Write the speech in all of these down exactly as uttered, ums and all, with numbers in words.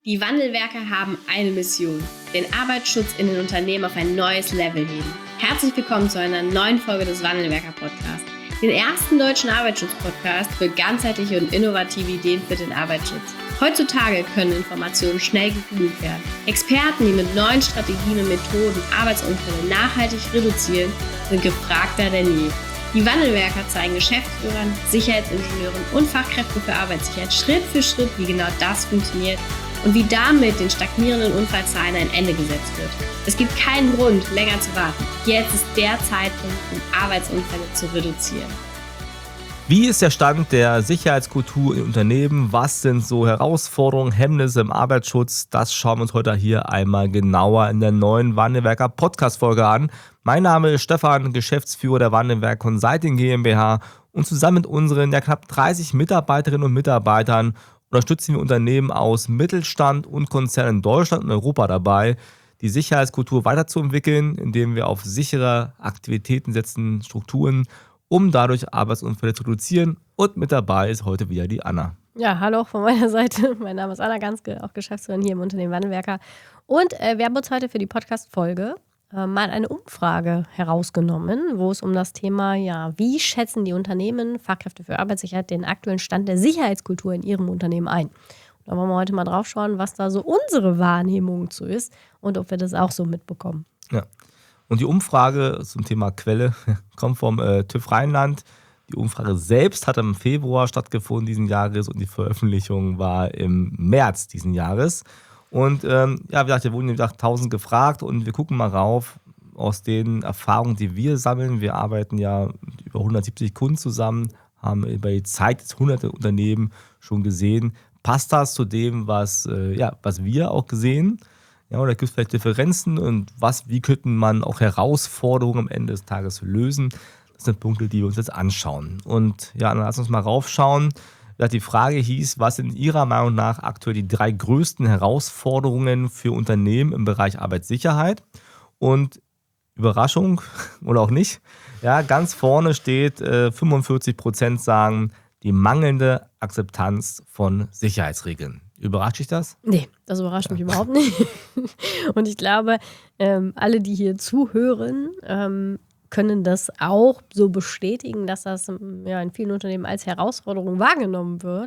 Die Wandelwerker haben eine Mission: den Arbeitsschutz in den Unternehmen auf ein neues Level heben. Herzlich willkommen zu einer neuen Folge des Wandelwerker-Podcasts, den ersten deutschen Arbeitsschutz-Podcast für ganzheitliche und innovative Ideen für den Arbeitsschutz. Heutzutage können Informationen schnell gegoogelt werden. Experten, die mit neuen Strategien und Methoden Arbeitsunfälle nachhaltig reduzieren, sind gefragter denn je. Die Wandelwerker zeigen Geschäftsführern, Sicherheitsingenieuren und Fachkräften für Arbeitssicherheit Schritt für Schritt, wie genau das funktioniert und wie damit den stagnierenden Unfallzahlen ein Ende gesetzt wird. Es gibt keinen Grund, länger zu warten. Jetzt ist der Zeitpunkt, um Arbeitsunfälle zu reduzieren. Wie ist der Stand der Sicherheitskultur in Unternehmen? Was sind so Herausforderungen, Hemmnisse im Arbeitsschutz? Das schauen wir uns heute hier einmal genauer in der neuen Wandelwerker Podcast-Folge an. Mein Name ist Stefan, Geschäftsführer der Wandelwerk Consulting GmbH, und zusammen mit unseren ja knapp dreißig Mitarbeiterinnen und Mitarbeitern unterstützen wir Unternehmen aus Mittelstand und Konzernen in Deutschland und Europa dabei, die Sicherheitskultur weiterzuentwickeln, indem wir auf sichere Aktivitäten setzen, Strukturen, um dadurch Arbeitsunfälle zu reduzieren. Und mit dabei ist heute wieder die Anna. Ja, hallo auch von meiner Seite. Mein Name ist Anna Ganske, auch Geschäftsführerin hier im Unternehmen Wandelwerker. Und äh, wir haben uns heute für die Podcast-Folge äh, mal eine Umfrage herausgenommen, wo es um das Thema, ja, wie schätzen die Unternehmen, Fachkräfte für Arbeitssicherheit, den aktuellen Stand der Sicherheitskultur in ihrem Unternehmen ein. Und da wollen wir heute mal drauf schauen, was da so unsere Wahrnehmung zu ist und ob wir das auch so mitbekommen. Ja. Und die Umfrage zum Thema Quelle kommt vom äh, TÜV Rheinland. Die Umfrage selbst hat im Februar stattgefunden diesen Jahres und die Veröffentlichung war im März diesen Jahres. Und ähm, ja, wie gesagt, wir wurden wie gesagt, tausend gefragt und wir gucken mal rauf aus den Erfahrungen, die wir sammeln. Wir arbeiten ja mit über hundertsiebzig Kunden zusammen, haben über die Zeit jetzt hunderte Unternehmen schon gesehen. Passt das zu dem, was, äh, ja, was wir auch gesehen? Ja, oder gibt es vielleicht Differenzen und was, wie könnten man auch Herausforderungen am Ende des Tages lösen? Das sind Punkte, die wir uns jetzt anschauen. Und ja, dann lass uns mal raufschauen. Die Frage hieß, was sind Ihrer Meinung nach aktuell die drei größten Herausforderungen für Unternehmen im Bereich Arbeitssicherheit? Und Überraschung oder auch nicht, ja, ganz vorne steht, äh, fünfundvierzig Prozent sagen, die mangelnde Akzeptanz von Sicherheitsregeln. Überrascht dich das? Nee, das überrascht ja. mich überhaupt nicht. Und ich glaube, ähm, alle, die hier zuhören, ähm, können das auch so bestätigen, dass das ja, in vielen Unternehmen als Herausforderung wahrgenommen wird.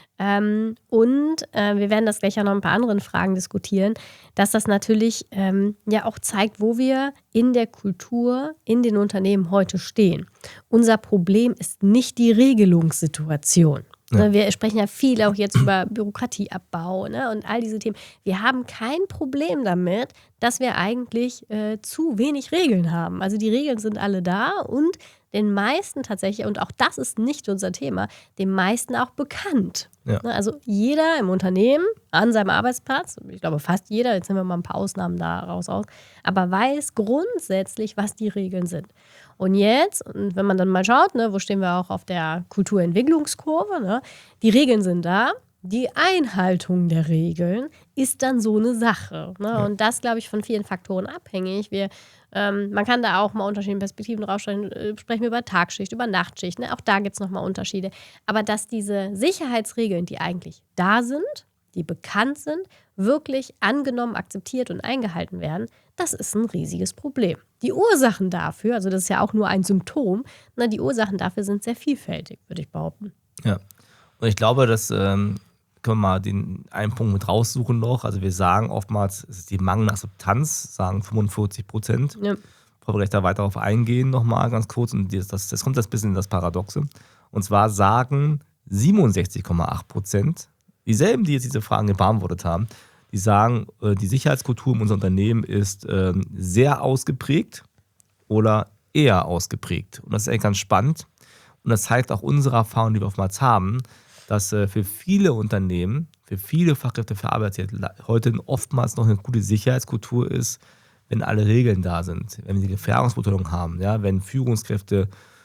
Ähm, und äh, wir werden das gleich auch noch ein paar anderen Fragen diskutieren, dass das natürlich ähm, ja auch zeigt, wo wir in der Kultur, in den Unternehmen heute stehen. Unser Problem ist nicht die Regelungssituation. Ja. Wir sprechen ja viel auch jetzt über Bürokratieabbau, ne, und all diese Themen. Wir haben kein Problem damit, dass wir eigentlich äh, zu wenig Regeln haben. Also die Regeln sind alle da und den meisten tatsächlich, und auch das ist nicht unser Thema, den meisten auch bekannt. Ja. Ne, also jeder im Unternehmen, an seinem Arbeitsplatz, ich glaube fast jeder, jetzt nehmen wir mal ein paar Ausnahmen daraus aus, aber weiß grundsätzlich, was die Regeln sind. Und jetzt, und wenn man dann mal schaut, ne, wo stehen wir auch auf der Kulturentwicklungskurve, ne, die Regeln sind da, die Einhaltung der Regeln ist dann so eine Sache. Ne, ja. Und das, glaube ich, von vielen Faktoren abhängig. Wir, ähm, man kann da auch mal unterschiedliche Perspektiven rausstellen, äh, sprechen wir über Tagschicht, über Nachtschicht, ne, auch da gibt es nochmal Unterschiede. Aber dass diese Sicherheitsregeln, die eigentlich da sind, die bekannt sind, wirklich angenommen, akzeptiert und eingehalten werden, das ist ein riesiges Problem. Die Ursachen dafür, also das ist ja auch nur ein Symptom, na, die Ursachen dafür sind sehr vielfältig, würde ich behaupten. Ja, und ich glaube, dass, ähm, können wir mal den einen Punkt mit raussuchen noch, also wir sagen oftmals, es ist die mangelnde Akzeptanz, sagen fünfundvierzig Prozent. Ja. Bevor wir gleich da weiter darauf eingehen, nochmal ganz kurz, und das, das, das kommt das bisschen in das Paradoxe, und zwar sagen siebenundsechzig Komma acht Prozent, dieselben, die jetzt diese Fragen beantwortet haben, die sagen, die Sicherheitskultur in unserem Unternehmen ist sehr ausgeprägt oder eher ausgeprägt. Und das ist eigentlich ganz spannend. Und das zeigt auch unsere Erfahrung, die wir oftmals haben, dass für viele Unternehmen, für viele Fachkräfte für Arbeitssicherheit heute oftmals noch eine gute Sicherheitskultur ist, wenn alle Regeln da sind, wenn wir die Gefährdungsbeurteilung haben, ja, wenn Führungskräfte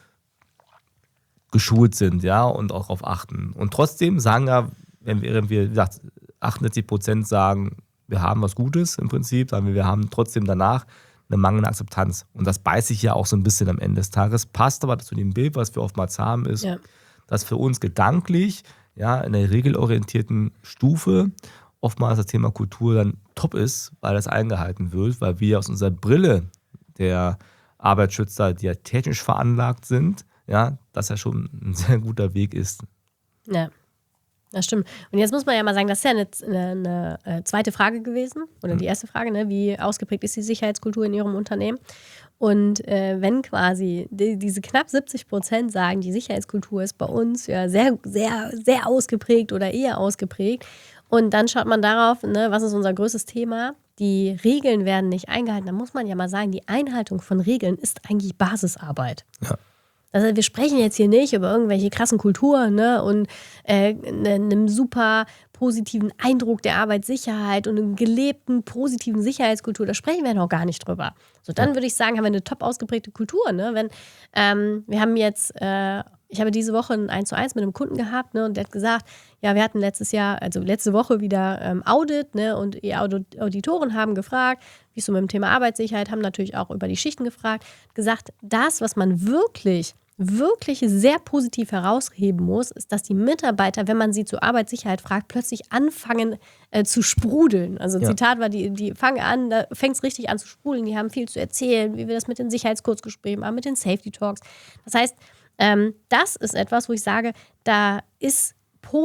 geschult sind, ja, und auch darauf achten. Und trotzdem sagen ja, wenn wir, wie gesagt, achtundsiebzig Prozent sagen, wir haben was Gutes im Prinzip, sagen wir, wir haben trotzdem danach eine mangelnde Akzeptanz. Und das beißt sich ja auch so ein bisschen am Ende des Tages. Passt aber zu dem Bild, was wir oftmals haben, ist, ja, dass für uns gedanklich, ja, in der regelorientierten Stufe oftmals das Thema Kultur dann top ist, weil das eingehalten wird, weil wir aus unserer Brille der Arbeitsschützer, die ja technisch veranlagt sind, ja, das ja schon ein sehr guter Weg ist. Ja, das stimmt. Und jetzt muss man ja mal sagen, das ist ja eine, eine, eine zweite Frage gewesen, oder die erste Frage, ne? Wie ausgeprägt ist die Sicherheitskultur in Ihrem Unternehmen? Und äh, wenn quasi die, diese knapp siebzig Prozent sagen, die Sicherheitskultur ist bei uns ja sehr, sehr, sehr ausgeprägt oder eher ausgeprägt, und dann schaut man darauf, ne, was ist unser größtes Thema? Die Regeln werden nicht eingehalten. Dann muss man ja mal sagen, die Einhaltung von Regeln ist eigentlich Basisarbeit. Ja. Also wir sprechen jetzt hier nicht über irgendwelche krassen Kulturen, ne, und äh, einem super positiven Eindruck der Arbeitssicherheit und einem gelebten positiven Sicherheitskultur. Da sprechen wir noch gar nicht drüber. So, dann würde ich sagen, haben wir eine top ausgeprägte Kultur. Ne? Wenn, ähm, wir haben jetzt, äh, ich habe diese Woche ein eins zu eins mit einem Kunden gehabt, ne, und der hat gesagt, ja, wir hatten letztes Jahr, also letzte Woche wieder ähm, Audit, ne, und die Audit- Auditoren haben gefragt, wie es so mit dem Thema Arbeitssicherheit, haben natürlich auch über die Schichten gefragt, gesagt, das, was man wirklich wirklich sehr positiv herausheben muss, ist, dass die Mitarbeiter, wenn man sie zur Arbeitssicherheit fragt, plötzlich anfangen äh, zu sprudeln. Also Ja. Zitat war, die, die fangen an, da fängt es richtig an zu sprudeln, die haben viel zu erzählen, wie wir das mit den Sicherheitskurzgesprächen haben, mit den Safety Talks. Das heißt, ähm, das ist etwas, wo ich sage, da ist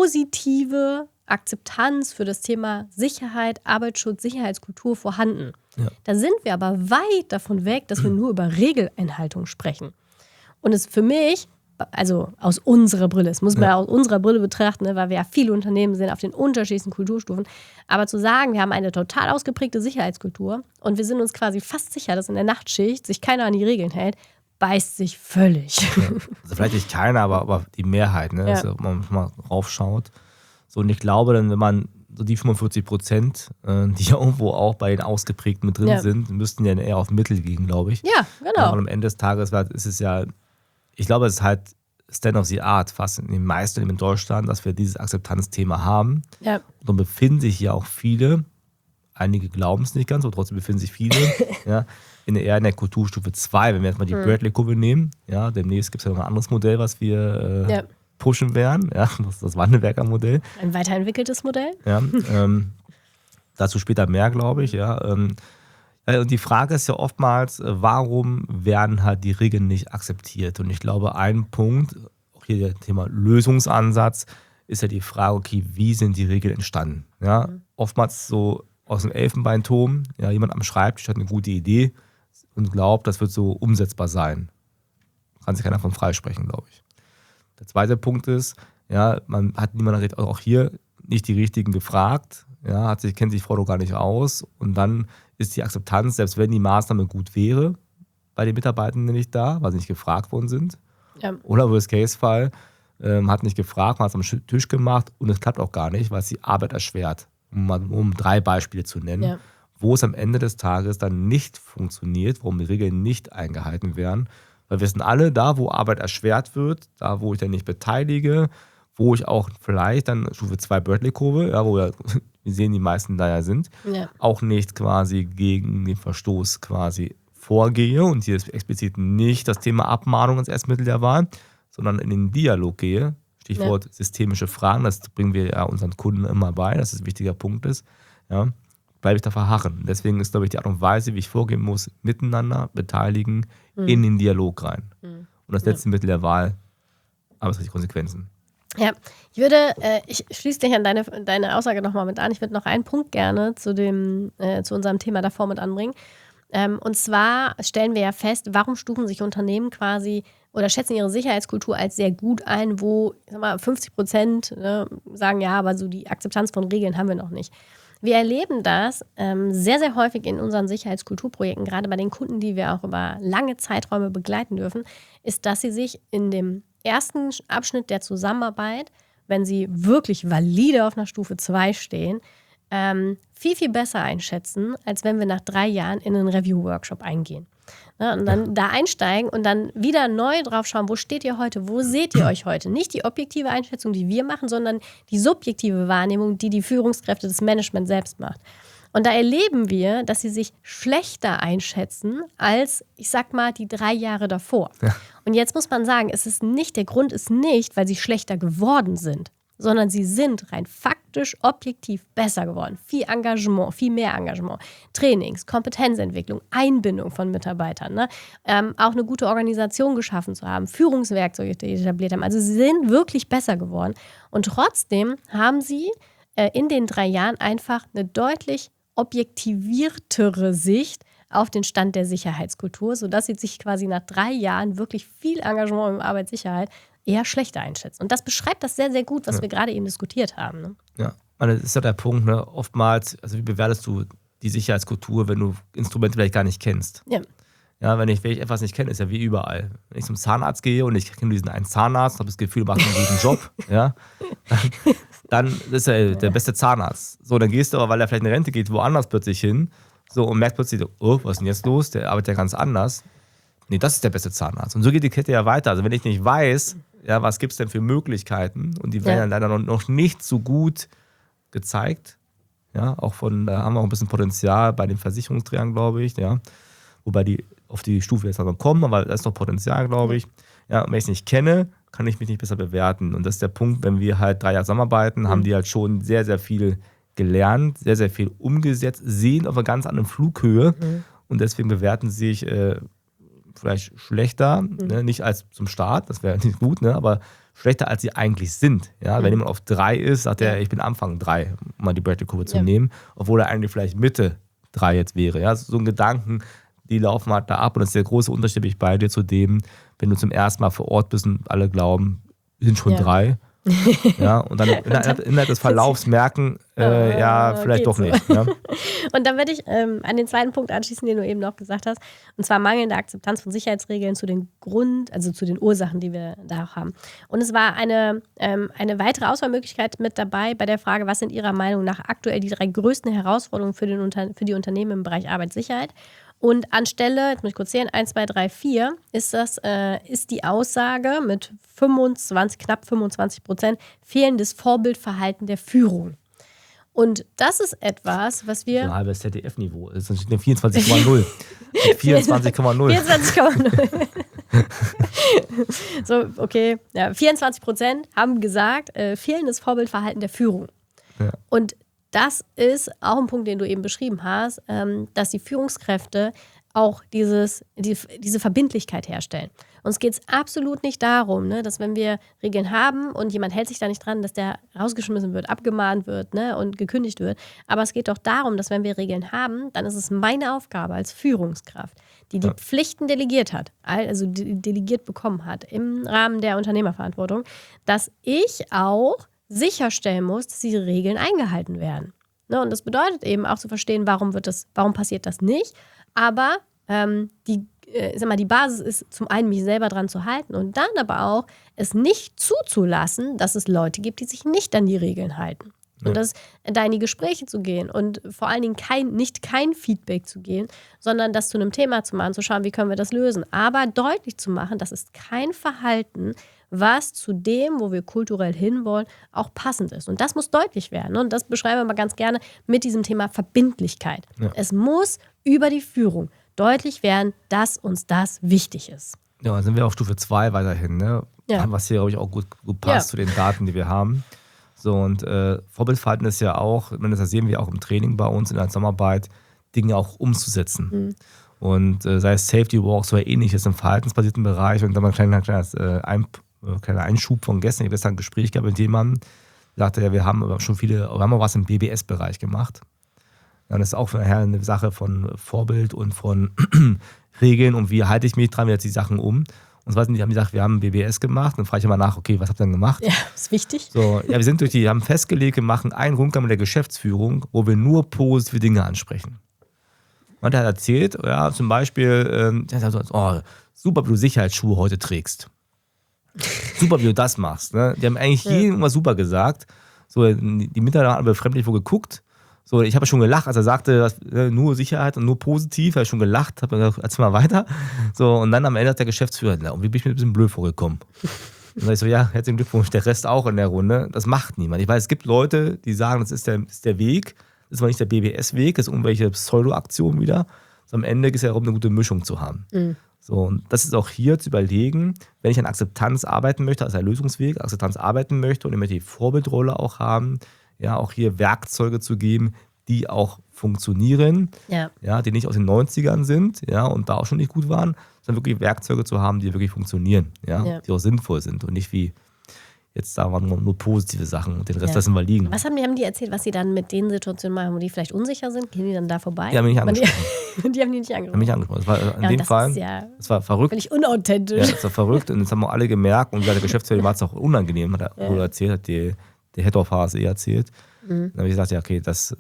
positive Akzeptanz für das Thema Sicherheit, Arbeitsschutz, Sicherheitskultur vorhanden. Ja. Da sind wir aber weit davon weg, dass wir nur über Regeleinhaltung sprechen. Und es für mich, also aus unserer Brille, das muss man ja aus unserer Brille betrachten, ne, weil wir ja viele Unternehmen sind auf den unterschiedlichsten Kulturstufen, aber zu sagen, wir haben eine total ausgeprägte Sicherheitskultur und wir sind uns quasi fast sicher, dass in der Nachtschicht sich keiner an die Regeln hält, beißt sich völlig. Ja. Also vielleicht nicht keiner, aber, aber die Mehrheit, ne, Ja. dass man mal raufschaut. So, und ich glaube dann, wenn man so die fünfundvierzig Prozent, äh, die ja irgendwo auch bei den Ausgeprägten mit drin Ja. sind, müssten ja eher auf Mittel gehen, glaube ich. Ja, Ja, genau. und am Ende des Tages war- ist es ja, ich glaube, es ist halt Stand of the Art fast in den meisten in Deutschland, dass wir dieses Akzeptanzthema haben. Ja, Und dann befinden sich ja auch viele, einige glauben es nicht ganz, aber trotzdem befinden sich viele ja, in der, eher in der Kulturstufe zwei, wenn wir jetzt mal die Mhm. Bradley-Kurve nehmen. Ja, demnächst gibt es ja noch ein anderes Modell, was wir äh, Ja. pushen werden. Ja, das ist das Wandelwerker-Modell. ein weiterentwickeltes Modell. Ja, ähm, dazu später mehr, glaube ich. Ja, ähm, äh, und die Frage ist ja oftmals, äh, warum werden halt die Regeln nicht akzeptiert? Und ich glaube, ein Punkt, auch hier der Thema Lösungsansatz, ist ja die Frage, okay, wie sind die Regeln entstanden? Ja, oftmals so aus dem Elfenbeinturm, ja, jemand am Schreibtisch hat eine gute Idee und glaubt, das wird so umsetzbar sein. Kann sich keiner von freisprechen, glaube ich. Der zweite Punkt ist, ja, man hat niemand auch hier nicht die Richtigen gefragt, ja, hat sich, kennt sich Frau doch gar nicht aus und dann ist die Akzeptanz, selbst wenn die Maßnahme gut wäre, bei den Mitarbeitenden nicht da, weil sie nicht gefragt worden sind. Ja. Oder Worst-Case-Fall, ähm, hat nicht gefragt, man hat es am Sch- Tisch gemacht und es klappt auch gar nicht, weil es die Arbeit erschwert. Um, mal- um drei Beispiele zu nennen, Ja. wo es am Ende des Tages dann nicht funktioniert, warum die Regeln nicht eingehalten werden. Weil wir sind alle da, wo Arbeit erschwert wird, da, wo ich dann nicht beteilige, wo ich auch vielleicht dann Stufe zwei Bradley-Kurve, ja, wo wir, wir sehen, die meisten da ja sind, Ja. auch nicht quasi gegen den Verstoß quasi vorgehe und hier ist explizit nicht das Thema Abmahnung als Erstmittel der Wahl, sondern in den Dialog gehe. Stichwort systemische Fragen, das bringen wir ja unseren Kunden immer bei, dass es ein wichtiger Punkt ist. Ja, bleibe ich da verharren. Deswegen ist, glaube ich, die Art und Weise, wie ich vorgehen muss, miteinander beteiligen, in den Dialog rein. Und das letzte Mittel der Wahl, aber es hat die Konsequenzen. Ja, ich würde, äh, ich schließe dich an deine, deine Aussage nochmal mit an. Ich würde noch einen Punkt gerne zu, dem, äh, zu unserem Thema davor mit anbringen. Ähm, und zwar stellen wir ja fest, warum stufen sich Unternehmen quasi oder schätzen ihre Sicherheitskultur als sehr gut ein, wo ich sag mal, fünfzig Prozent ne, sagen, ja, aber so die Akzeptanz von Regeln haben wir noch nicht. Wir erleben das ähm, sehr, sehr häufig in unseren Sicherheitskulturprojekten, gerade bei den Kunden, die wir auch über lange Zeiträume begleiten dürfen, ist, dass sie sich in dem ersten Abschnitt der Zusammenarbeit, wenn sie wirklich valide auf einer Stufe zwei stehen, ähm, viel, viel besser einschätzen, als wenn wir nach drei Jahren in einen Review-Workshop eingehen. Ne, und dann da einsteigen und dann wieder neu drauf schauen, wo steht ihr heute, wo seht ihr euch heute? Nicht die objektive Einschätzung, die wir machen, sondern die subjektive Wahrnehmung, die die Führungskräfte des Management selbst macht. Und da erleben wir, dass sie sich schlechter einschätzen als, ich sag mal, die drei Jahre davor. Ja. Und jetzt muss man sagen, es ist nicht, der Grund ist nicht, weil sie schlechter geworden sind, sondern sie sind rein faktisch faktisch objektiv besser geworden. Viel Engagement, viel mehr Engagement. Trainings, Kompetenzentwicklung, Einbindung von Mitarbeitern. Ne? Ähm, auch eine gute Organisation geschaffen zu haben, Führungswerkzeuge, die etabliert haben. Also sie sind wirklich besser geworden. Und trotzdem haben sie äh, in den drei Jahren einfach eine deutlich objektiviertere Sicht auf den Stand der Sicherheitskultur, sodass sie sich quasi nach drei Jahren wirklich viel Engagement in Arbeitssicherheit eher schlechter einschätzen. Und das beschreibt das sehr, sehr gut, was ja. wir gerade eben diskutiert haben. Ne? Ja, das ist ja der Punkt, ne? Oftmals, also wie bewertest du die Sicherheitskultur, wenn du Instrumente vielleicht gar nicht kennst? Ja. Ja, wenn ich, wenn ich etwas nicht kenne, ist ja wie überall. Wenn ich zum Zahnarzt gehe und ich kenne diesen einen Zahnarzt, habe das Gefühl, macht einen guten Job, ja, dann, dann ist er der beste Zahnarzt. So, dann gehst du aber, weil er vielleicht in Rente geht, woanders plötzlich hin, so, und merkt plötzlich, oh, was ist denn jetzt los? Der arbeitet ja ganz anders. Nee, das ist der beste Zahnarzt. Und so geht die Kette ja weiter. Also wenn ich nicht weiß, ja, was gibt es denn für Möglichkeiten, und die werden ja. dann leider noch, noch nicht so gut gezeigt, ja, auch von, da haben wir auch ein bisschen Potenzial bei den Versicherungsträgern, glaube ich, ja, wobei die auf die Stufe jetzt noch kommen, aber da ist noch Potenzial, glaube ich. Ja, und wenn ich es nicht kenne, kann ich mich nicht besser bewerten. Und das ist der Punkt, wenn wir halt drei Jahre zusammenarbeiten, mhm. haben die halt schon sehr, sehr viel gelernt, sehr, sehr viel umgesetzt, sehen auf einer ganz anderen Flughöhe mhm. und deswegen bewerten sie sich äh, vielleicht schlechter, mhm. ne? Nicht als zum Start, das wäre nicht gut, ne? Aber schlechter als sie eigentlich sind. Ja? Mhm. Wenn jemand auf drei ist, sagt er, ich bin Anfang drei, um mal die Bradley-Kurve zu ja. nehmen, obwohl er eigentlich vielleicht Mitte drei jetzt wäre. Ja? So ein Gedanken, die laufen halt da ab, und das ist der große Unterschied, ich bei dir zu dem, wenn du zum ersten Mal vor Ort bist und alle glauben, sind schon ja. drei. Ja, und dann innerhalb, innerhalb des Verlaufs merken, äh, ja, vielleicht doch nicht. Ja. Und dann würde ich ähm, an den zweiten Punkt anschließen, den du eben noch gesagt hast, und zwar mangelnde Akzeptanz von Sicherheitsregeln zu den Grund, also zu den Ursachen, die wir da auch haben. Und es war eine, ähm, eine weitere Auswahlmöglichkeit mit dabei bei der Frage, was sind Ihrer Meinung nach aktuell die drei größten Herausforderungen für, den Unter- für die Unternehmen im Bereich Arbeitssicherheit? Und anstelle, jetzt muss ich kurz sehen, eins, zwei, drei, vier, ist, das, äh, ist die Aussage mit fünfundzwanzig, knapp fünfundzwanzig Prozent fehlendes Vorbildverhalten der Führung. Und das ist etwas, was wir... Ein halbes Z D F-Niveau. Das ist vierundzwanzig Komma null. vierundzwanzig Komma null. vierundzwanzig Komma null. So, okay. Ja, vierundzwanzig Prozent haben gesagt, äh, fehlendes Vorbildverhalten der Führung. Ja. Und das ist auch ein Punkt, den du eben beschrieben hast, ähm, dass die Führungskräfte auch dieses, die, diese Verbindlichkeit herstellen. Uns geht es absolut nicht darum, ne, dass wenn wir Regeln haben und jemand hält sich da nicht dran, dass der rausgeschmissen wird, abgemahnt wird, ne, und gekündigt wird. Aber es geht doch darum, dass wenn wir Regeln haben, dann ist es meine Aufgabe als Führungskraft, die die ja. Pflichten delegiert hat, also delegiert bekommen hat im Rahmen der Unternehmerverantwortung, dass ich auch sicherstellen muss, dass diese Regeln eingehalten werden. Ne, und das bedeutet eben auch zu verstehen, warum wird das, warum passiert das nicht. Aber ähm, die, äh, sag mal, die Basis ist zum einen, mich selber dran zu halten, und dann aber auch, es nicht zuzulassen, dass es Leute gibt, die sich nicht an die Regeln halten. Ja. Und das, da in die Gespräche zu gehen und vor allen Dingen kein, nicht kein Feedback zu gehen, sondern das zu einem Thema zu machen, zu schauen, wie können wir das lösen. Aber deutlich zu machen, das ist kein Verhalten, was zu dem, wo wir kulturell hinwollen, auch passend ist. Und das muss deutlich werden. Und das beschreiben wir mal ganz gerne mit diesem Thema Verbindlichkeit. Ja. Es muss über die Führung deutlich werden, dass uns das wichtig ist. Ja, dann sind wir auf Stufe zwei weiterhin, ne? Ja. Was hier, glaube ich, auch gut, gut passt ja. zu den Daten, die wir haben. So, und äh, Vorbildverhalten ist ja auch, das sehen wir auch im Training bei uns in der Zusammenarbeit, Dinge auch umzusetzen. Mhm. Und äh, sei es Safety Walks oder ähnliches im verhaltensbasierten Bereich. Und dann mal ein kleiner, kleines, äh, ein, äh, kleiner Einschub von gestern. Ich habe gestern ein Gespräch gehabt mit jemandem, der sagte, ja, wir haben schon viele, wir haben auch was im B B S-Bereich gemacht. Ja, und das ist auch nachher eine Sache von Vorbild und von Regeln und wie halte ich mich dran, wie jetzt die Sachen um. Und so haben die gesagt, wir haben B B S gemacht. Dann frage ich immer nach, okay, was habt ihr denn gemacht? Ja, ist wichtig. So, ja, wir sind durch die, haben festgelegt, wir machen einen Rundgang mit der Geschäftsführung, wo wir nur positive Dinge ansprechen. Und er hat erzählt, ja, zum Beispiel, ähm, oh, super, wie du Sicherheitsschuhe heute trägst. Super, wie du das machst. Ne? Die haben eigentlich ja. jedem immer super gesagt. So, die Mitarbeiter haben befremdlich wo geguckt. So, ich habe schon gelacht, als er sagte, dass, äh, nur Sicherheit und nur positiv, habe ich schon gelacht, habe gesagt, erzähl mal weiter. So, und dann am Ende hat der Geschäftsführer, na, und wie bin ich mir ein bisschen blöd vorgekommen? Und dann ich so, ja, herzlichen Glückwunsch, der Rest auch in der Runde. Das macht niemand. Ich weiß, es gibt Leute, die sagen, das ist der, das ist der Weg, das ist aber nicht der B B S-Weg, das ist irgendwelche Pseudo-Aktionen wieder. So, am Ende geht es ja darum, eine gute Mischung zu haben. Mhm. So, und das ist auch hier zu überlegen, wenn ich an Akzeptanz arbeiten möchte, als ein Lösungsweg, Akzeptanz arbeiten möchte und ich möchte die Vorbildrolle auch haben, ja, auch hier Werkzeuge zu geben, die auch funktionieren, Ja. ja, die nicht aus den neunzigern sind, ja, und da auch schon nicht gut waren, sondern wirklich Werkzeuge zu haben, die wirklich funktionieren, ja, Ja. die auch sinnvoll sind und nicht wie jetzt da waren nur, nur positive Sachen und den Rest Ja. lassen wir liegen. Was haben die, haben die erzählt, was sie dann mit den Situationen machen, wo die vielleicht unsicher sind? Gehen die dann da vorbei? Die haben mich nicht Und die, angesprochen. die haben die nicht Haben angesprochen. mich angesprochen. Das war äh, in Ja, dem das Fall, ist ja das war verrückt. völlig unauthentisch. Ja, das war verrückt und das haben auch alle gemerkt und der Geschäftsführer war es auch unangenehm, hat er Ja. wohl erzählt, hat die, der Head of H S E erzählt. Mhm. Dann habe ich gesagt, ja, okay, das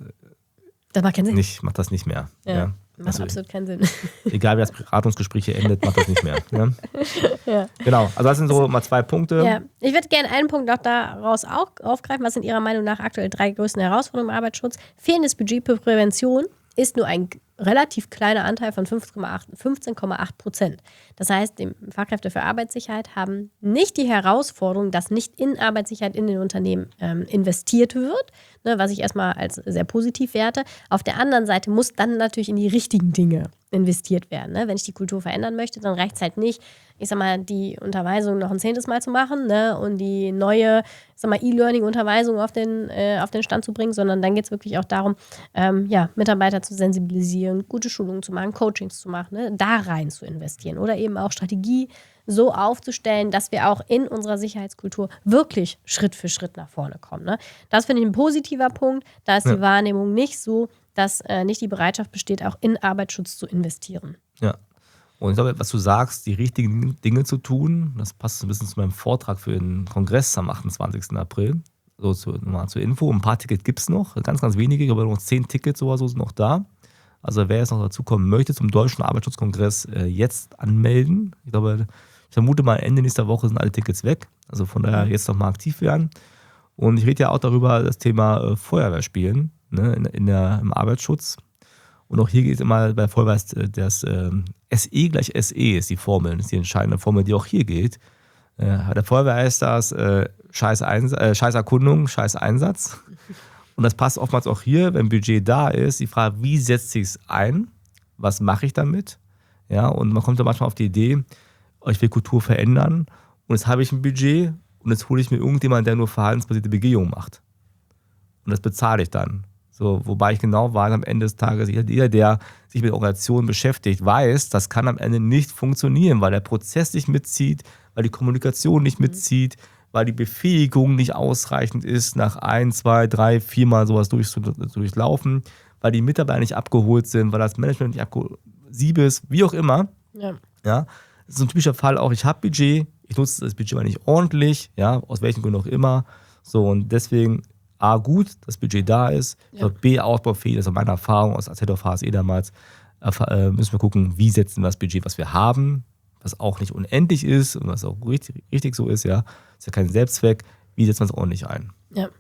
Das macht keinen Sinn. nicht, macht das nicht mehr. Ja. Ja. Macht Also, absolut keinen Sinn. egal wie das Beratungsgespräch hier endet, macht das nicht mehr. Ja? Ja. Genau, also das sind so mal zwei Punkte. Ja, ich würde gerne einen Punkt noch daraus auch aufgreifen. Was sind Ihrer Meinung nach aktuell drei größten Herausforderungen im Arbeitsschutz? Fehlendes Budget für Prävention ist nur ein relativ kleiner Anteil von fünfzehn Komma acht Prozent. Das heißt, die Fachkräfte für Arbeitssicherheit haben nicht die Herausforderung, dass nicht in Arbeitssicherheit in den Unternehmen ähm, investiert wird, ne, was ich erstmal als sehr positiv werte. Auf der anderen Seite muss dann natürlich in die richtigen Dinge investiert werden. Ne? Wenn ich die Kultur verändern möchte, dann reicht es halt nicht, ich sag mal, die Unterweisung noch ein zehntes Mal zu machen, ne? Und die neue, ich sag mal, E-Learning-Unterweisung auf den, äh, auf den Stand zu bringen, sondern dann geht es wirklich auch darum, ähm, ja, Mitarbeiter zu sensibilisieren, gute Schulungen zu machen, Coachings zu machen, ne? Da rein zu investieren oder eben auch Strategie so aufzustellen, dass wir auch in unserer Sicherheitskultur wirklich Schritt für Schritt nach vorne kommen. Ne? Das finde ich ein positiver Punkt. Da ist Ja. die Wahrnehmung nicht so, dass äh, nicht die Bereitschaft besteht, auch in Arbeitsschutz zu investieren. Ja. Und ich glaube, was du sagst, die richtigen Dinge zu tun, das passt so ein bisschen zu meinem Vortrag für den Kongress am achtundzwanzigsten April. So zu, mal zur Info. Ein paar Tickets gibt es noch, ganz, ganz wenige, ich glaube noch zehn Tickets oder so sind noch da. Also wer jetzt noch dazukommen möchte zum Deutschen Arbeitsschutzkongress, äh, jetzt anmelden. Ich glaube, ich vermute mal, Ende nächster Woche sind alle Tickets weg. Also von daher jetzt noch mal aktiv werden. Und ich rede ja auch darüber, das Thema äh, Feuerwehr spielen, ne, in, in der, im Arbeitsschutz. Und auch hier geht es immer bei Feuerwehr, das ähm, S E gleich S E ist die Formel, das ist die entscheidende Formel, die auch hier gilt. Äh, bei der Feuerwehr heißt das äh, Scheiß, Eins, äh, Scheiß Erkundung, Scheiß Einsatz. Und das passt oftmals auch hier, wenn Budget da ist, die Frage, wie setze ich es ein? Was mache ich damit? Ja, und man kommt da manchmal auf die Idee, ich will Kultur verändern und jetzt habe ich ein Budget und jetzt hole ich mir irgendjemanden, der nur verhaltensbasierte Begehungen macht. Und das bezahle ich dann. So, wobei ich genau weiß, am Ende des Tages, jeder, der sich mit Organisationen beschäftigt, weiß, das kann am Ende nicht funktionieren, weil der Prozess nicht mitzieht, weil die Kommunikation nicht mitzieht, weil die Befähigung nicht ausreichend ist, nach ein, zwei, drei, viermal sowas durch, durchlaufen, weil die Mitarbeiter nicht abgeholt sind, weil das Management nicht abgeholt ist, wie auch immer. Ja. Ja, das ist ein typischer Fall auch, ich habe Budget, ich nutze das Budget aber nicht ordentlich, ja, aus welchen Gründen auch immer. So, und deswegen A, gut, dass Budget da ist, Ja. B, ausbaufähig, das ist meine Erfahrung aus als Head of H S E damals, äh, müssen wir gucken, wie setzen wir das Budget, was wir haben, was auch nicht unendlich ist und was auch richtig, richtig so ist, ja, ist ja kein Selbstzweck, wie setzen wir es ordentlich ein. Ja.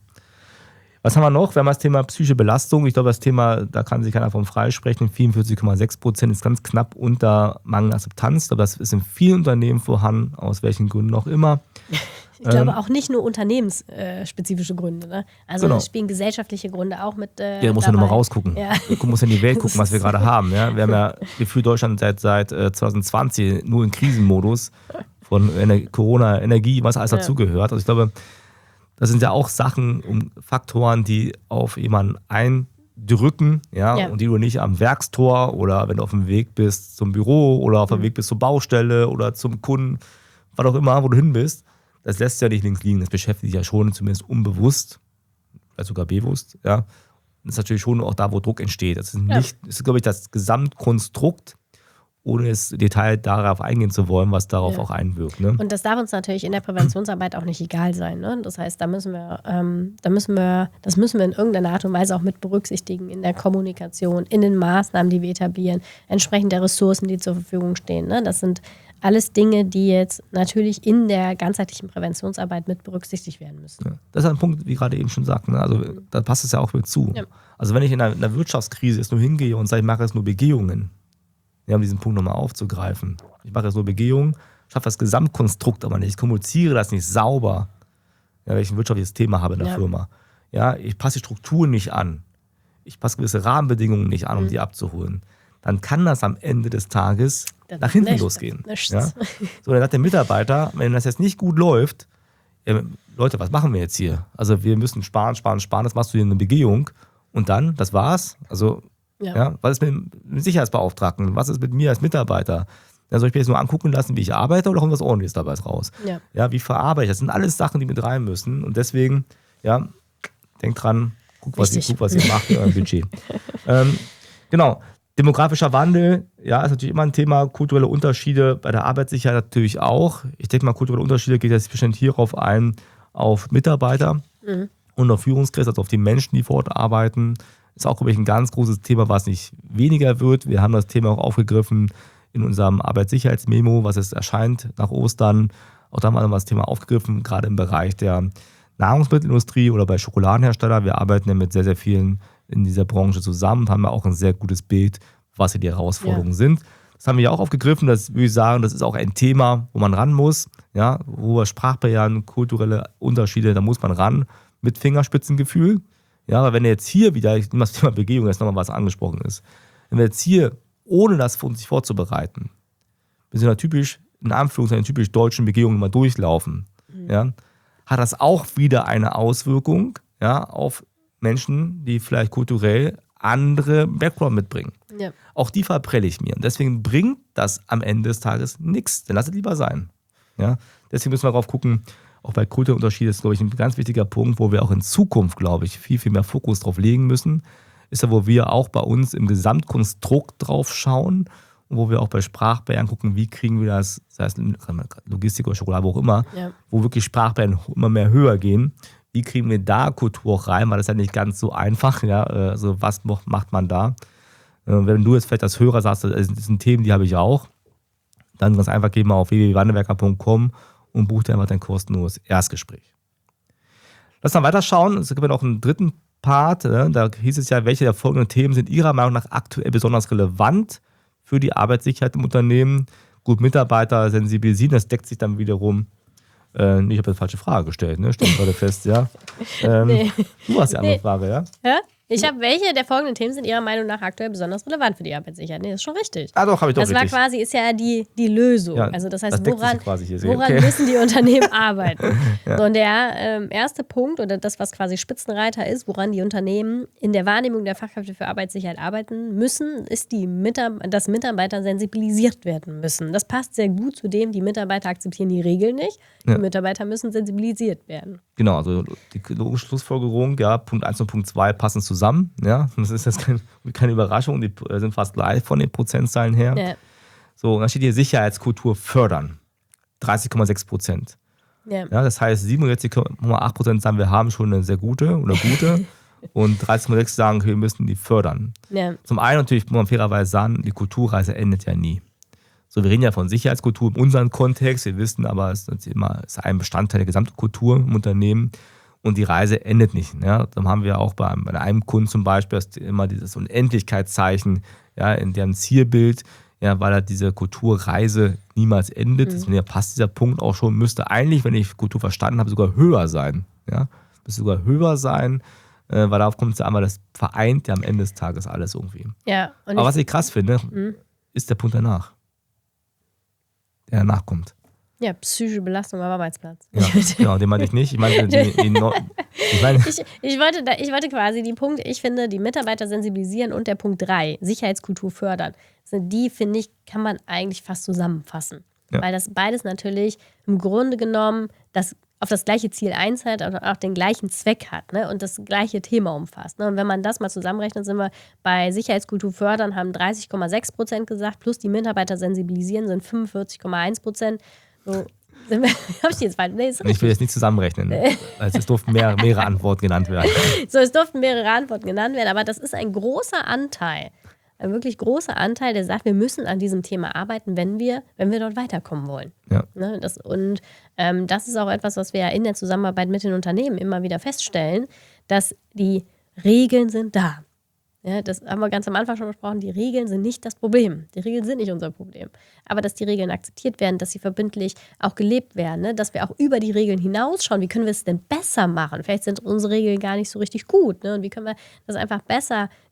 Was haben wir noch? Wir haben das Thema psychische Belastung. Ich glaube, das Thema, da kann sich keiner von freisprechen. vierundvierzig Komma sechs Prozent ist ganz knapp unter Mangelakzeptanz. Ich glaube, das ist in vielen Unternehmen vorhanden, aus welchen Gründen auch immer. Ich glaube Ähm, auch nicht nur unternehmensspezifische Gründe. Ne? Also Genau. es spielen gesellschaftliche Gründe auch mit äh, Ja, da muss man nochmal rausgucken. Ja. Du musst in die Welt gucken, was wir gerade haben. Ja? Wir haben ja gefühlt Deutschland seit, seit äh, zwanzig zwanzig nur in Krisenmodus von Ener- Corona, Energie, was alles Ja. dazugehört. Also ich glaube, das sind ja auch Sachen, um Faktoren, die auf jemanden eindrücken, ja, Ja. und die du nicht am Werkstor oder wenn du auf dem Weg bist zum Büro oder auf dem Mhm. Weg bist zur Baustelle oder zum Kunden, was auch immer, wo du hin bist, das lässt ja nicht links liegen. Das beschäftigt dich ja schon zumindest unbewusst, vielleicht sogar bewusst, ja. Das ist natürlich schon auch da, wo Druck entsteht. Das ist Ja. nicht, das ist, glaube ich, das Gesamtkonstrukt, ohne es Detail darauf eingehen zu wollen, was darauf Ja. auch einwirkt. Ne? Und das darf uns natürlich in der Präventionsarbeit auch nicht egal sein. Ne? Das heißt, da müssen wir, ähm, da müssen wir, das müssen wir in irgendeiner Art und Weise auch mit berücksichtigen in der Kommunikation, in den Maßnahmen, die wir etablieren, entsprechend der Ressourcen, die zur Verfügung stehen. Ne? Das sind alles Dinge, die jetzt natürlich in der ganzheitlichen Präventionsarbeit mit berücksichtigt werden müssen. Ja. Das ist ein Punkt, wie gerade eben schon sagten. Ne? Also da passt es ja auch mit zu. Ja. Also wenn ich in einer, in einer Wirtschaftskrise jetzt nur hingehe und sage, ich mache jetzt nur Begehungen, ja, um diesen Punkt nochmal aufzugreifen. Ich mache jetzt nur Begehungen, schaffe das Gesamtkonstrukt aber nicht, ich kommuniziere das nicht sauber, ja, weil ich ein wirtschaftliches Thema habe in der Ja. Firma. Ja, ich passe die Strukturen nicht an, ich passe gewisse Rahmenbedingungen nicht an, um Mhm. die abzuholen. Dann kann das am Ende des Tages Das nach hinten nicht- losgehen. nichts. Ja? So, dann sagt der Mitarbeiter, wenn das jetzt nicht gut läuft, ja, Leute, was machen wir jetzt hier? Also wir müssen sparen, sparen, sparen, das machst du hier in einer Begehung und dann, das war's? Also, ja. Ja, was ist mit dem Sicherheitsbeauftragten? Was ist mit mir als Mitarbeiter? Ja, soll ich mir jetzt nur angucken lassen, wie ich arbeite oder kommt was Ordentliches dabei raus? Ja. Ja, wie verarbeite ich? Das sind alles Sachen, die mit rein müssen und deswegen, ja, denkt dran, guck, was, ihr, guck, was ihr macht mit eurem Budget. ähm, genau. Demografischer Wandel, ja, ist natürlich immer ein Thema. Kulturelle Unterschiede bei der Arbeitssicherheit natürlich auch. Ich denke mal, kulturelle Unterschiede geht jetzt bestimmt hierauf ein, auf Mitarbeiter mhm. und auf Führungskräfte, also auf die Menschen, die vor Ort arbeiten. Ist auch, glaube ich, ein ganz großes Thema, was nicht weniger wird. Wir haben das Thema auch aufgegriffen in unserem Arbeitssicherheitsmemo, was jetzt erscheint nach Ostern. Auch da haben wir das Thema aufgegriffen, gerade im Bereich der Nahrungsmittelindustrie oder bei Schokoladenherstellern. Wir arbeiten ja mit sehr, sehr vielen in dieser Branche zusammen und haben ja auch ein sehr gutes Bild, was hier die Herausforderungen ja. sind. Das haben wir ja auch aufgegriffen, das würde ich sagen, das ist auch ein Thema, wo man ran muss, ja, wo wir Sprachbarrieren, kulturelle Unterschiede, da muss man ran mit Fingerspitzengefühl. Ja, aber wenn jetzt hier wieder, ich nehme das Thema Begehung, jetzt nochmal was angesprochen ist, wenn wir jetzt hier, ohne das für uns sich vorzubereiten, wir sind ja typisch, in Anführungszeichen typisch deutschen Begehungen mal durchlaufen, mhm. ja, hat das auch wieder eine Auswirkung, ja, auf Menschen, die vielleicht kulturell andere Background mitbringen. Ja. Auch die verprelle ich mir. Und deswegen bringt das am Ende des Tages nichts. Dann lass es lieber sein. Ja? Deswegen müssen wir darauf gucken, auch bei Kulturunterschieden ist, glaube ich, ein ganz wichtiger Punkt, wo wir auch in Zukunft, glaube ich, viel, viel mehr Fokus drauf legen müssen, ist ja, wo wir auch bei uns im Gesamtkonstrukt drauf schauen und wo wir auch bei Sprachbarrieren gucken, wie kriegen wir das, sei es Logistik oder Schokolade, wo auch immer, ja. wo wirklich Sprachbarrieren immer mehr höher gehen. Wie kriegen wir da Kultur auch rein, weil das ist ja nicht ganz so einfach. Ja? Also was macht man da? Wenn du jetzt vielleicht als Hörer sagst, das sind Themen, die habe ich auch, dann ganz einfach, geh mal auf w w w punkt wandelwerker punkt com und buch dir einfach dein kostenloses Erstgespräch. Lass mal weiterschauen. Es gibt ja noch einen dritten Part. Da hieß es ja, welche der folgenden Themen sind Ihrer Meinung nach aktuell besonders relevant für die Arbeitssicherheit im Unternehmen? Gut, Mitarbeiter sensibilisieren, das deckt sich dann wiederum. Äh, ich habe eine falsche Frage gestellt, ne? Stimmt gerade fest, ja. Ähm, nee. Du hast die andere nee. Frage, ja? Hä? Ich habe, welche der folgenden Themen sind Ihrer Meinung nach aktuell besonders relevant für die Arbeitssicherheit? Nee, das ist schon richtig. Ah, doch, habe ich doch das richtig. Das war quasi, ist ja die, die Lösung. Ja, also das heißt, das woran, hier woran okay. müssen die Unternehmen arbeiten? Ja. So, und der ähm, erste Punkt oder das, was quasi Spitzenreiter ist, woran die Unternehmen in der Wahrnehmung der Fachkräfte für Arbeitssicherheit arbeiten müssen, ist, die Mitar- dass Mitarbeiter sensibilisiert werden müssen. Das passt sehr gut zu dem, die Mitarbeiter akzeptieren die Regeln nicht. Die ja. Mitarbeiter müssen sensibilisiert werden. Genau, also die logische Schlussfolgerung, ja, Punkt eins und Punkt zwei passen zusammen, ja. Das ist jetzt kein, keine Überraschung, die sind fast gleich von den Prozentzahlen her. Ja. So, und dann steht hier Sicherheitskultur fördern. dreißig Komma sechs Prozent. Ja. Ja, das heißt, siebenundsechzig Komma acht Prozent sagen, wir haben schon eine sehr gute oder gute und dreißig Komma sechs sagen, wir müssen die fördern. Ja. Zum einen natürlich, muss man fairerweise sagen, die Kulturreise endet ja nie. So, wir reden ja von Sicherheitskultur in unserem Kontext, wir wissen aber, es ist immer es ist ein Bestandteil der gesamten Kultur im Unternehmen. Und die Reise endet nicht. Ja. Dann haben wir auch bei einem, bei einem Kunden zum Beispiel immer dieses Unendlichkeitszeichen, ja, in deren Zielbild, ja, weil halt diese Kulturreise niemals endet. Mhm. Deswegen passt dieser Punkt auch schon, müsste eigentlich, wenn ich Kultur verstanden habe, sogar höher sein. Ja. Müsste sogar höher sein, äh, weil darauf kommt es ja einmal, das vereint ja am Ende des Tages alles irgendwie. Ja, und aber was ich krass finde, mhm. ist der Punkt danach. Der danach kommt. Ja, psychische Belastung am Arbeitsplatz. Ja, genau, den meinte ich nicht. Ich meinte, die, die no- ich, meine ich, ich, wollte da, ich wollte quasi die Punkte, ich finde, die Mitarbeiter sensibilisieren und der Punkt drei, Sicherheitskultur fördern, die, finde ich, kann man eigentlich fast zusammenfassen. Ja. Weil das beides natürlich im Grunde genommen das, auf das gleiche Ziel einzahlt und auch den gleichen Zweck hat, ne, und das gleiche Thema umfasst. Ne. Und wenn man das mal zusammenrechnet, sind wir bei Sicherheitskultur fördern, haben dreißig Komma sechs Prozent gesagt, plus die Mitarbeiter sensibilisieren sind fünfundvierzig Komma eins Prozent. So, hab ich jetzt nee, ich will jetzt nicht zusammenrechnen. Also es durften mehr, mehrere Antworten genannt werden. So, es durften mehrere Antworten genannt werden, aber das ist ein großer Anteil, ein wirklich großer Anteil, der sagt, wir müssen an diesem Thema arbeiten, wenn wir, wenn wir dort weiterkommen wollen. Ja. Ne, das, und ähm, das ist auch etwas, was wir ja in der Zusammenarbeit mit den Unternehmen immer wieder feststellen, dass die Regeln sind da. Ja, das haben wir ganz am Anfang schon besprochen, die Regeln sind nicht das Problem. Die Regeln sind nicht unser Problem. Aber dass die Regeln akzeptiert werden, dass sie verbindlich auch gelebt werden, ne? Dass wir auch über die Regeln hinausschauen, wie können wir es denn besser machen? Vielleicht sind unsere Regeln gar nicht so richtig gut, ne? Und wie können wir das einfach besser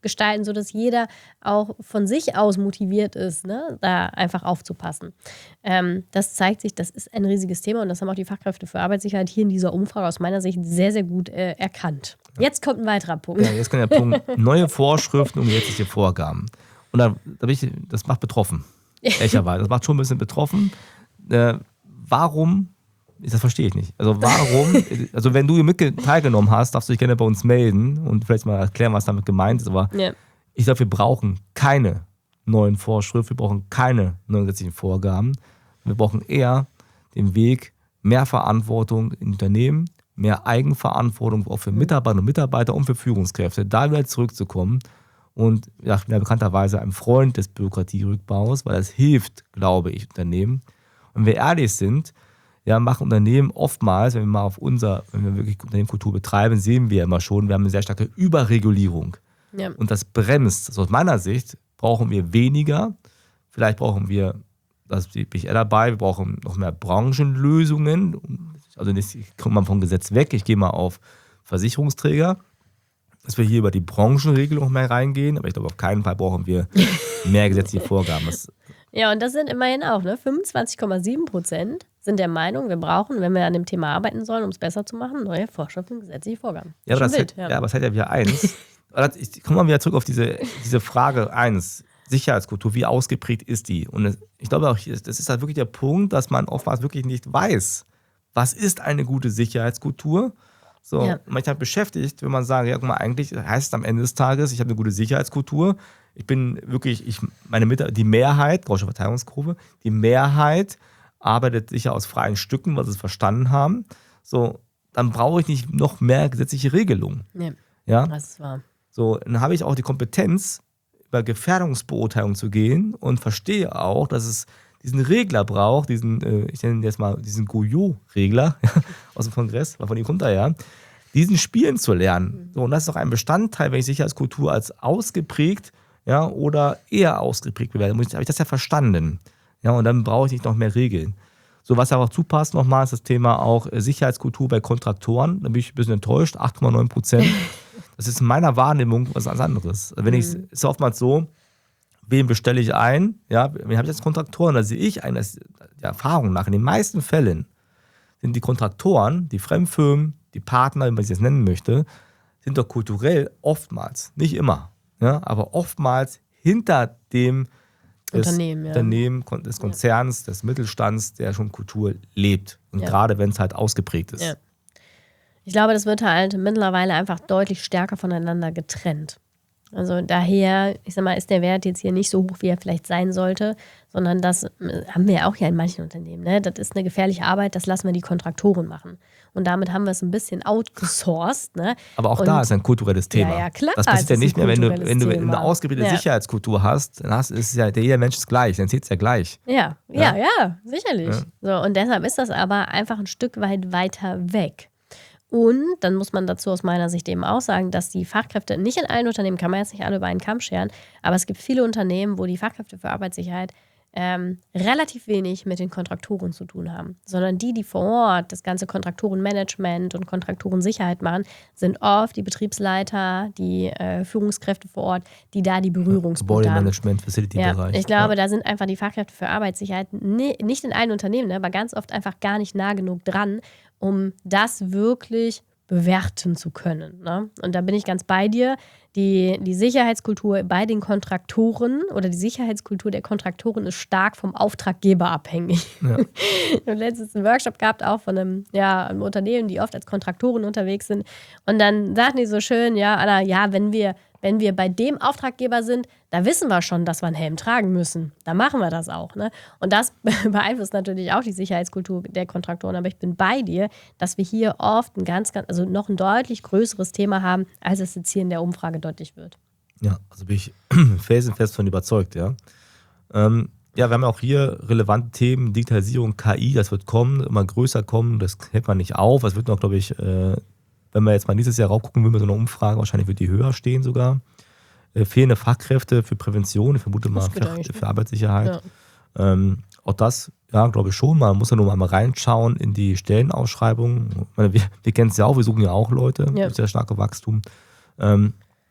gestalten, sodass jeder auch von sich aus motiviert ist, ne, da einfach aufzupassen. Ähm, das zeigt sich, das ist ein riesiges Thema und das haben auch die Fachkräfte für Arbeitssicherheit hier in dieser Umfrage aus meiner Sicht sehr, sehr gut äh, erkannt. Jetzt kommt ein weiterer Punkt. Ja, jetzt kommt der Punkt, neue Vorschriften und gesetzliche Vorgaben. Und da, da bin ich, das macht betroffen, ehrlicherweise. Das macht schon ein bisschen betroffen. Äh, warum, das verstehe ich nicht. Also warum, also wenn du mit teilgenommen hast, darfst du dich gerne bei uns melden und vielleicht mal erklären, was damit gemeint ist. Aber ja. ich glaube, wir brauchen keine neuen Vorschriften, wir brauchen keine neuen gesetzlichen Vorgaben. Wir brauchen eher den Weg, mehr Verantwortung in Unternehmen, mehr Eigenverantwortung auch für Mitarbeiter und Mitarbeiter und für Führungskräfte, da wieder zurückzukommen. Und ja, ich bin ja bekannterweise ein Freund des Bürokratierückbaus, weil das hilft, glaube ich, Unternehmen. Und wenn wir ehrlich sind, ja, machen Unternehmen oftmals, wenn wir mal auf unser, wenn wir wirklich Unternehmenskultur betreiben, sehen wir immer schon, wir haben eine sehr starke Überregulierung. Ja. Und das bremst. Also aus meiner Sicht brauchen wir weniger. Vielleicht brauchen wir, das bin ich eher dabei, wir brauchen noch mehr Branchenlösungen. Also nicht, ich komme mal vom Gesetz weg, ich gehe mal auf Versicherungsträger, dass wir hier über die Branchenregelung mehr reingehen, aber ich glaube, auf keinen Fall brauchen wir mehr gesetzliche Vorgaben. Das ja, und das sind immerhin auch, ne? fünfundzwanzig Komma sieben Prozent sind der Meinung, wir brauchen, wenn wir an dem Thema arbeiten sollen, um es besser zu machen, neue Vorschriften und gesetzliche Vorgaben. Ja, aber das, wild, hat, ja. ja, aber das hat ja wieder eins. Ich komme mal wieder zurück auf diese, diese Frage eins. Sicherheitskultur, wie ausgeprägt ist die? Und ich glaube auch, das ist halt wirklich der Punkt, dass man oftmals wirklich nicht weiß, was ist eine gute Sicherheitskultur? So, ja. Man ist halt beschäftigt, wenn man sagt, ja, guck mal, eigentlich heißt es am Ende des Tages, ich habe eine gute Sicherheitskultur. Ich bin wirklich, ich, meine Mitte, die Mehrheit, Gausche Verteilungskurve, die Mehrheit arbeitet sicher aus freien Stücken, weil sie es verstanden haben. So, dann brauche ich nicht noch mehr gesetzliche Regelungen. Nee, ja, das ist wahr. So, dann habe ich auch die Kompetenz, über Gefährdungsbeurteilung zu gehen und verstehe auch, dass es diesen Regler braucht, diesen, äh, ich nenne ihn jetzt mal diesen Guyot-Regler aus dem Kongress, weil von ihm kommt er ja, diesen Spielen zu lernen. So, und das ist auch ein Bestandteil, wenn ich Sicherheitskultur als ausgeprägt, ja, oder eher ausgeprägt bewerte. Habe ich das ja verstanden. Ja, und dann brauche ich nicht noch mehr Regeln. So, was aber auch zupasst nochmal, ist das Thema auch Sicherheitskultur bei Kontraktoren. Da bin ich ein bisschen enttäuscht, acht Komma neun Prozent. Das ist in meiner Wahrnehmung was anderes. Also wenn ich, ist ja oftmals so, wen bestelle ich ein? Ja, wen habe ich als Kontraktoren? Da sehe ich ein, dass die Erfahrung nach, in den meisten Fällen sind die Kontraktoren, die Fremdfirmen, die Partner, wie man sie jetzt nennen möchte, sind doch kulturell oftmals, nicht immer, ja, aber oftmals hinter dem des Unternehmen, ja. Unternehmen, des Konzerns, ja. des Mittelstands, der schon Kultur lebt. Und ja. gerade wenn es halt ausgeprägt ist. Ja. Ich glaube, das wird halt mittlerweile einfach deutlich stärker voneinander getrennt. Also daher, ich sag mal, ist der Wert jetzt hier nicht so hoch, wie er vielleicht sein sollte, sondern das haben wir ja auch ja in manchen Unternehmen. Ne? Das ist eine gefährliche Arbeit, das lassen wir die Kontraktoren machen. Und damit haben wir es ein bisschen outgesourced. Ne? Aber auch und, da ist ein kulturelles Thema. Ja, ja, klar. Das passiert ja nicht mehr, wenn du, wenn du Thema. eine ausgebildete ja. Sicherheitskultur hast, dann hast, ist ja, jeder Mensch ist gleich, dann zählt es ja gleich. Ja, ja, ja, ja sicherlich. Ja. So, und deshalb ist das aber einfach ein Stück weit weiter weg. Und dann muss man dazu aus meiner Sicht eben auch sagen, dass die Fachkräfte, nicht in allen Unternehmen, kann man jetzt nicht alle über einen Kamm scheren, aber es gibt viele Unternehmen, wo die Fachkräfte für Arbeitssicherheit ähm, relativ wenig mit den Kontraktoren zu tun haben. Sondern die, die vor Ort das ganze Kontraktorenmanagement und Kontraktorensicherheit machen, sind oft die Betriebsleiter, die äh, Führungskräfte vor Ort, die da die Berührungspunkte haben. Gebäudemanagement, Facility-Bereich. Ja, ich glaube, ja. da sind einfach die Fachkräfte für Arbeitssicherheit ne, nicht in allen Unternehmen, ne, aber ganz oft einfach gar nicht nah genug dran, um das wirklich bewerten zu können. Ne? Und da bin ich ganz bei dir. Die, die Sicherheitskultur bei den Kontraktoren oder die Sicherheitskultur der Kontraktoren ist stark vom Auftraggeber abhängig. Ja. Ich habe letztens einen Workshop gehabt, auch von einem, ja, einem Unternehmen, die oft als Kontraktoren unterwegs sind. Und dann sagten die so schön, ja, Anna, ja, wenn wir, wenn wir bei dem Auftraggeber sind, da wissen wir schon, dass wir einen Helm tragen müssen. Da machen wir das auch. Ne? Und das beeinflusst natürlich auch die Sicherheitskultur der Kontraktoren. Aber ich bin bei dir, dass wir hier oft ein ganz, ganz, also noch ein deutlich größeres Thema haben, als es jetzt hier in der Umfrage deutlich wird. Ja, also bin ich felsenfest von überzeugt, ja. Ähm, ja, wir haben auch hier relevante Themen, Digitalisierung, K I, das wird kommen, immer größer kommen, das hält man nicht auf. Das wird noch, glaube ich, äh, wenn wir jetzt mal nächstes Jahr raufgucken, würden wir so eine Umfrage, wahrscheinlich wird die höher stehen sogar. Äh, fehlende Fachkräfte für Prävention, ich vermute mal für, für Arbeitssicherheit. Ja. Ähm, auch das, ja, glaube ich schon. Man muss ja nur mal reinschauen in die Stellenausschreibungen. Ich meine, wir wir kennen es ja auch, wir suchen ja auch Leute, ja. Das ist ja starke Wachstum. Ähm,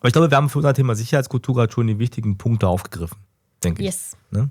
Aber ich glaube, wir haben für unser Thema Sicherheitskultur gerade schon die wichtigen Punkte aufgegriffen, denke ich. Yes. Ne?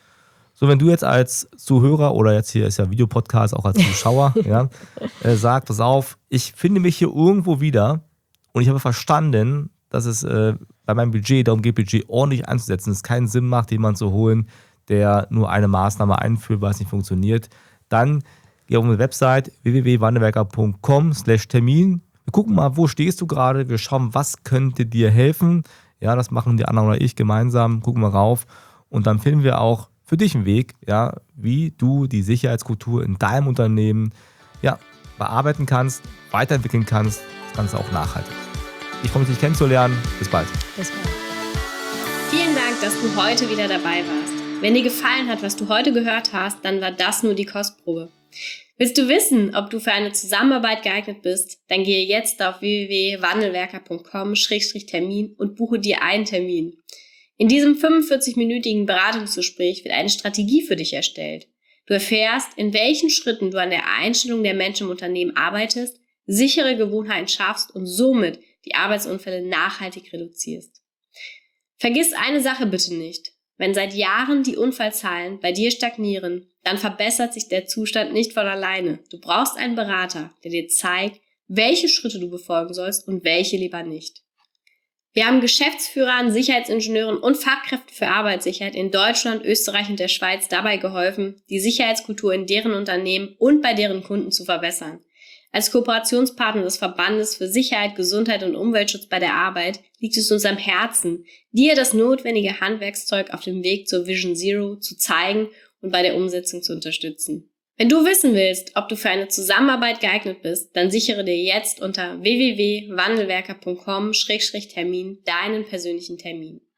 So, wenn du jetzt als Zuhörer oder jetzt hier ist ja Videopodcast, auch als Zuschauer, ja, äh, sagst, pass auf, ich finde mich hier irgendwo wieder und ich habe verstanden, dass es äh, bei meinem Budget darum geht, Budget ordentlich einzusetzen, es keinen Sinn macht, jemanden zu holen, der nur eine Maßnahme einführt, weil es nicht funktioniert, dann geh auf unsere Website w w w punkt wandelwerker punkt com slash Termin. Wir gucken mal, wo stehst du gerade, wir schauen, was könnte dir helfen. Ja, das machen die anderen oder ich gemeinsam, gucken wir rauf und dann finden wir auch für dich einen Weg, ja, wie du die Sicherheitskultur in deinem Unternehmen ja, bearbeiten kannst, weiterentwickeln kannst, das Ganze auch nachhaltig. Ich freue mich, dich kennenzulernen. Bis bald. Bis bald. Vielen Dank, dass du heute wieder dabei warst. Wenn dir gefallen hat, was du heute gehört hast, dann war das nur die Kostprobe. Willst du wissen, ob du für eine Zusammenarbeit geeignet bist? Dann gehe jetzt auf w w w punkt wandelwerker punkt com Schrägstrich Termin und buche dir einen Termin. In diesem fünfundvierzig-minütigen Beratungsgespräch wird eine Strategie für dich erstellt. Du erfährst, in welchen Schritten du an der Einstellung der Menschen im Unternehmen arbeitest, sichere Gewohnheiten schaffst und somit die Arbeitsunfälle nachhaltig reduzierst. Vergiss eine Sache bitte nicht. Wenn seit Jahren die Unfallzahlen bei dir stagnieren, dann verbessert sich der Zustand nicht von alleine. Du brauchst einen Berater, der dir zeigt, welche Schritte du befolgen sollst und welche lieber nicht. Wir haben Geschäftsführern, Sicherheitsingenieuren und Fachkräften für Arbeitssicherheit in Deutschland, Österreich und der Schweiz dabei geholfen, die Sicherheitskultur in deren Unternehmen und bei deren Kunden zu verbessern. Als Kooperationspartner des Verbandes für Sicherheit, Gesundheit und Umweltschutz bei der Arbeit liegt es uns am Herzen, dir das notwendige Handwerkszeug auf dem Weg zur Vision Zero zu zeigen und bei der Umsetzung zu unterstützen. Wenn du wissen willst, ob du für eine Zusammenarbeit geeignet bist, dann sichere dir jetzt unter w w w punkt wandelwerker punkt com Schrägstrich Termin deinen persönlichen Termin.